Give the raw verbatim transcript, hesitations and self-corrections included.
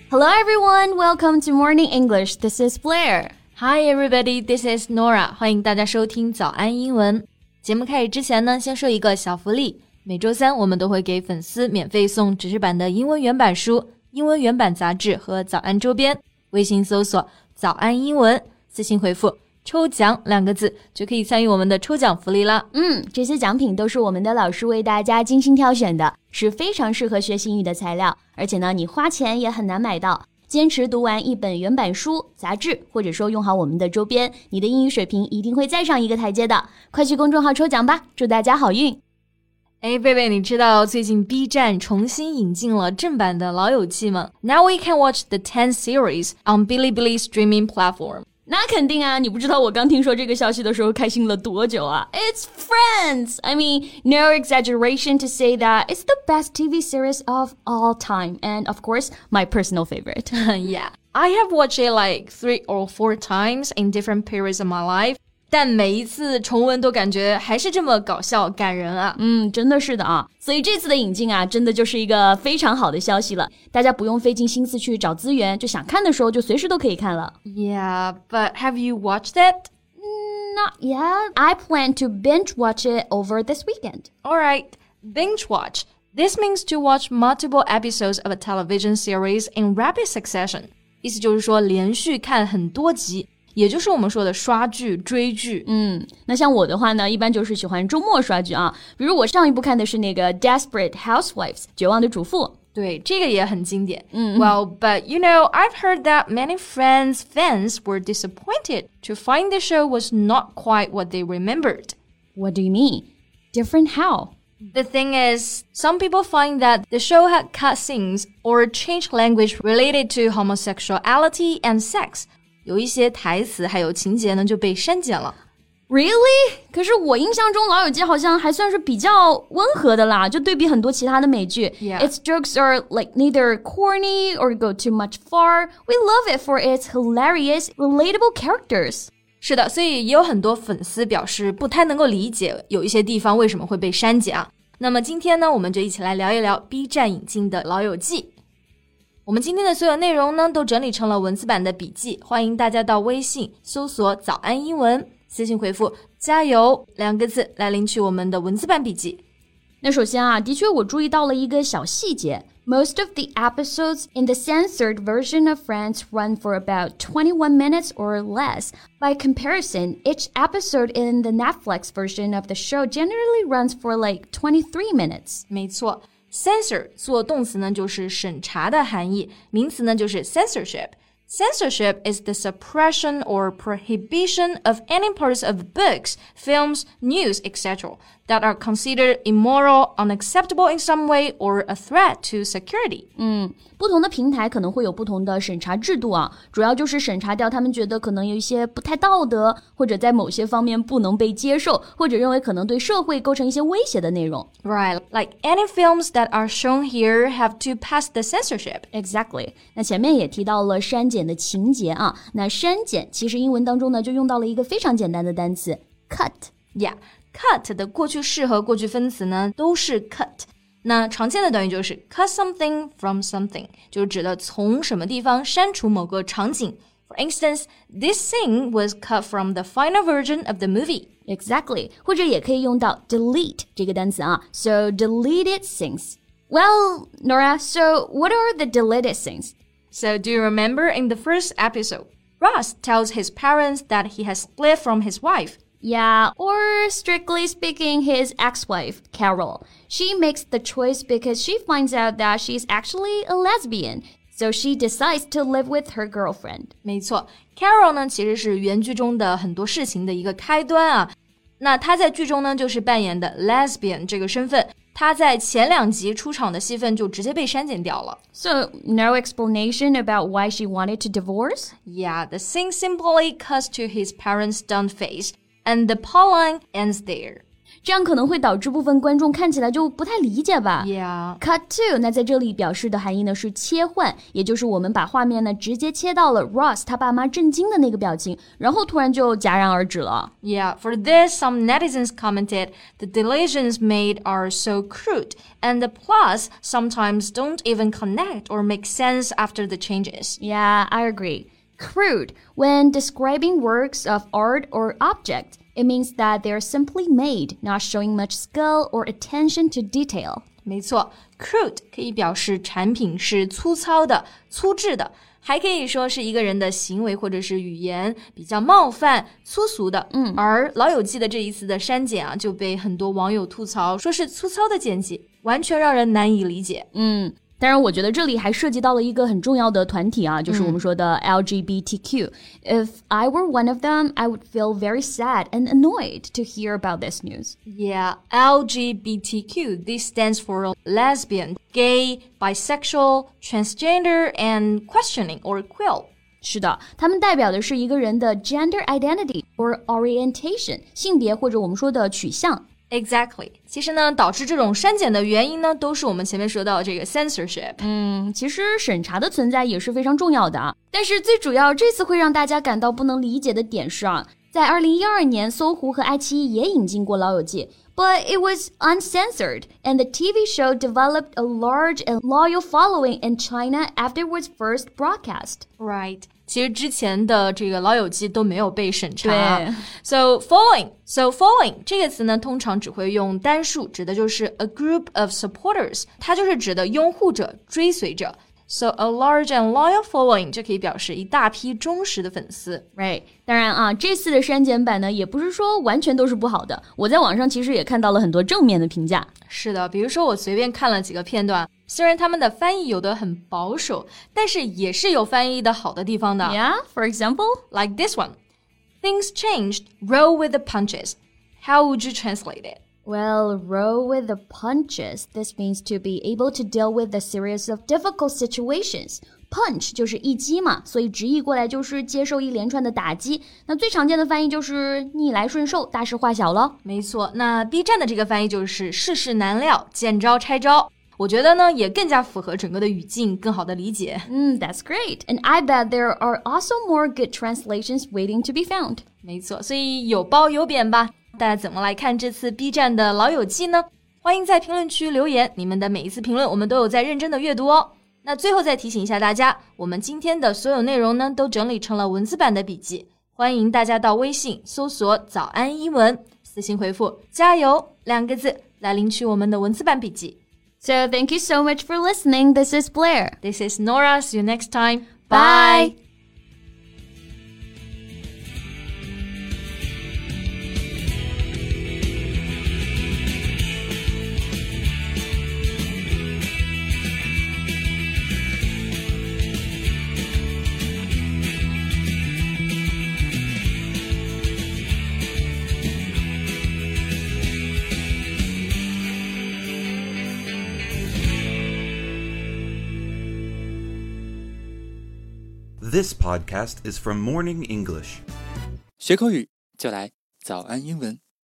Hello everyone, welcome to Morning English. This is Blair. Hi everybody, this is Nora. 欢迎大家收听早安英文。节目开始之前呢，先说一个小福利。每周三我们都会给粉丝免费送纸质版的英文原版书、英文原版杂志和早安周边。微信搜索早安英文，私信回复抽奖两个字就可以参与我们的抽奖福利啦。 嗯，这些奖品都是我们的老师为大家精心挑选的，是非常适合学习英语的材料，而且呢，你花钱也很难买到。坚持读完一本原版书、杂志，或者说用好我们的周边，你的英语水平一定会再上一个台阶的。快去公众号抽奖吧，祝大家好运！ 哎，贝贝，你知道最近 B 站重新引进了正版的老友记吗？ Now we can watch the ten series on Bilibili streaming platform. 那肯定啊，你不知道我刚听说这个消息的时候开心了多久啊 It's Friends! I mean, no exaggeration to say that it's the best T V series of all time. And of course, my personal favorite. Yeah, I have watched it like three or four times in different periods of my life.但每一次重温都感觉还是这么搞笑感人啊。 嗯，真的是的啊。所以这次的引进啊，真的就是一个非常好的消息了。大家不用费尽心思去找资源，就想看的时候就随时都可以看了。 Yeah, but have you watched it? Not yet. I plan to binge watch it over this weekend. Alright, binge watch. This means to watch multiple episodes of a television series in rapid succession. 意思就是说连续看很多集。也就是我们说的刷剧、追剧。 嗯，那像我的话呢，一般就是喜欢周末刷剧啊。比如我上一部看的是那个 Desperate Housewives 绝望的主妇。 对，这个也很经典。 嗯 Well, but you know, I've heard that many Friends fans were disappointed to find the show was not quite what they remembered. What do you mean? Different how? The thing is, some people find that the show had cut scenes or changed language related to homosexuality and sex.有一些台词还有情节呢就被删减了。 Really? 可是我印象中老友记好像还算是比较温和的啦，就对比很多其他的美剧。 Yeah. Its jokes are like neither corny or go too much far. We love it for its hilarious, relatable characters. 是的，所以也有很多粉丝表示不太能够理解有一些地方为什么会被删减啊。那么今天呢，我们就一起来聊一聊 B 站引进的老友记。我们今天的所有内容呢，都整理成了文字版的笔记，欢迎大家到微信搜索早安英文，私信回复加油两个字来领取我们的文字版笔记。 那首先啊，的确我注意到了一个小细节。Most of the episodes in the censored version of Friends run for about twenty-one minutes or less. By comparison, each episode in the Netflix version of the show generally runs for like twenty-three minutes. 没错。Censor 做动词呢就是审查的含义，名词呢就是 censorship。Censorship is the suppression or prohibition of any parts of books, films, news, et cetera that are considered immoral, unacceptable in some way, or a threat to security. 嗯，不同的平台可能会有不同的审查制度啊，主要就是审查掉他们觉得可能有一些不太道德，或者在某些方面不能被接受，或者认为可能对社会构成一些威胁的内容。 Right, like any films that are shown here have to pass the censorship. Exactly. 那前面也提到了删减的情节啊，那删减其实英文当中呢就用到了一个非常简单的单词 cut。Yeah.Cut 的过去式和过去分词呢都是 cut， 那常见的短语就是 cut something from something， 就是指的从什么地方删除某个场景。For instance, this scene was cut from the final version of the movie. Exactly. 或者也可以用到 delete 这个单词啊 So deleted scenes. Well, Nora, so what are the deleted scenes? So do you remember in the first episode, Ross tells his parents that he has split from his wife.Yeah, or strictly speaking, his ex-wife, Carol. She makes the choice because she finds out that she's actually a lesbian. So she decides to live with her girlfriend. 没错 Carol 呢其实是原剧中的很多事情的一个开端啊。那她在剧中呢就是扮演的 lesbian 这个身份。她在前两集出场的戏份就直接被删减掉了。So, no explanation about why she wanted to divorce? Yeah, the scene simply cuts to his parents' stunned face.And the plotline ends there. 这样可能会导致部分观众看起来就不太理解吧。 Yeah. Cut to 那在这里表示的含义呢是切换，也就是我们把画面呢直接切到了 Ross 他爸妈震惊的那个表情，然后突然就戛然而止了。 Yeah, for this, some netizens commented the deletions made are so crude, and the plots sometimes don't even connect or make sense after the changes. Yeah, I agree. Crude, when describing works of art or object, it means that they're simply made, not showing much skill or attention to detail. 没错 crude 可以表示产品是粗糙的、粗制的，还可以说是一个人的行为或者是语言比较冒犯、粗俗的。嗯，而老友记的这一次的删减啊，就被很多网友吐槽，说是粗糙的剪辑，完全让人难以理解。 嗯。当然我觉得这里还涉及到了一个很重要的团体啊，就是我们说的 L G B T Q. If I were one of them, I would feel very sad and annoyed to hear about this news. Yeah, L G B T Q. This stands for lesbian, gay, bisexual, transgender, and questioning or queer. 是的，他们代表的是一个人的 gender identity or orientation, 性别或者我们说的取向。 Exactly. 其实呢，导致这种删减的原因呢，都是我们前面说到的这个 censorship。 嗯，其实审查的存在也是非常重要的啊。但是最主要，这次会让大家感到不能理解的点是啊，在二零一二年，搜狐和爱奇艺也引进过《老友记》。But it was uncensored, and the T V show developed a large and loyal following in China after it was first broadcast. Right. 其实之前的这个老友记都没有被审查。 对 So following, so following 这个词呢，通常只会用单数，指的就是 a group of supporters， 它就是指的拥护者、追随者。So a large and loyal following 就可以表示一大批忠实的粉丝。 Right. 当然啊，这次的删减版呢，也不是说完全都是不好的。我在网上其实也看到了很多正面的评价。 是的，比如说我随便看了几个片段，虽然他们的翻译有的很保守，但是也是有翻译的好的地方的。 Yeah, for example? Like this one. Things changed, roll with the punches. How would you translate it? Well, roll with the punches. This means to be able to deal with a series of difficult situations. Punch 就是一击嘛，所以直译过来就是接受一连串的打击。那最常见的翻译就是逆来顺受，大事化小了。 没错，那 B 站的这个翻译就是世事难料，见招拆招。我觉得呢，也更加符合整个的语境，更好的理解。 嗯 That's great. And I bet there are also more good translations waiting to be found. 没错，所以有褒有贬吧。大家怎么来看这次 B 站的老友记呢？欢迎在评论区留言，你们的每一次评论我们都有在认真的阅读哦。那最后再提醒一下大家，我们今天的所有内容呢，都整理成了文字版的笔记，欢迎大家到微信搜索早安英文，私信回复加油两个字来领取我们的文字版笔记。 So thank you so much for listening. This is Blair. This is Nora. See you next time. Bye. This podcast is from Morning English. 学口语就来早安英文。